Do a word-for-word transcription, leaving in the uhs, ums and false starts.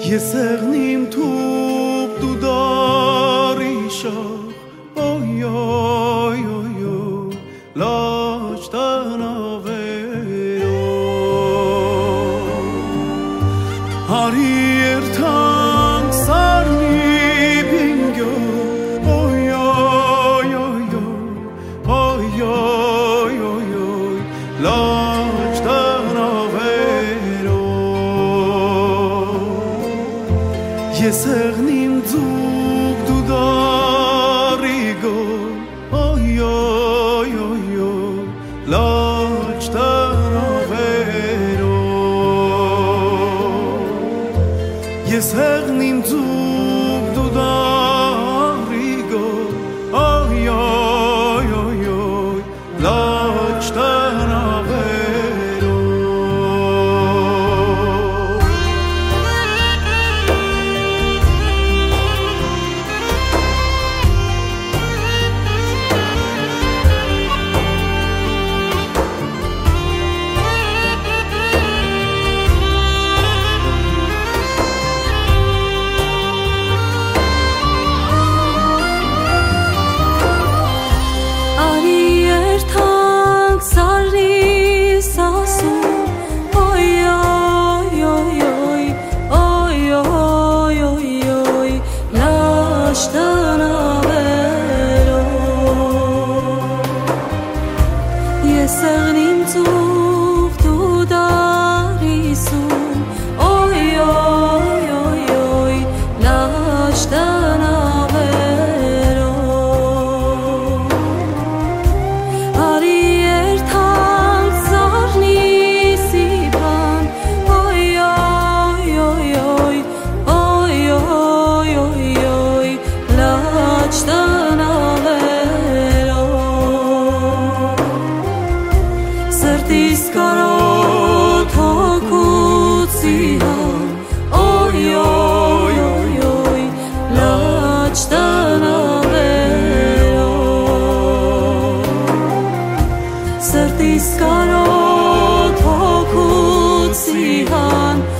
Եսեղնիմ թուբ դու դարիշախ Oy oy oy oy Laç tanavero Hari ertang sarni bingyo Oy oy oy oy Oy oy oy oy Laç tanavero Եսեղնիմ ձուկ դու դարիգո Oy oy oy oy Laç tanavero Եսեղնիմ ձուկ դու դարիգո Oy oy oy oy Laç tanavero Եսեղնիմ ձուկ դու դարիսում Oy oy oy oy Laç tanavero Ari ertang sarni sipan Oy oy oy oy Oy oy oy oy Laç tanavero Sırtis karot hokutsihan Oy oy oy oy Laç tanavero Sırtis karot hokutsihan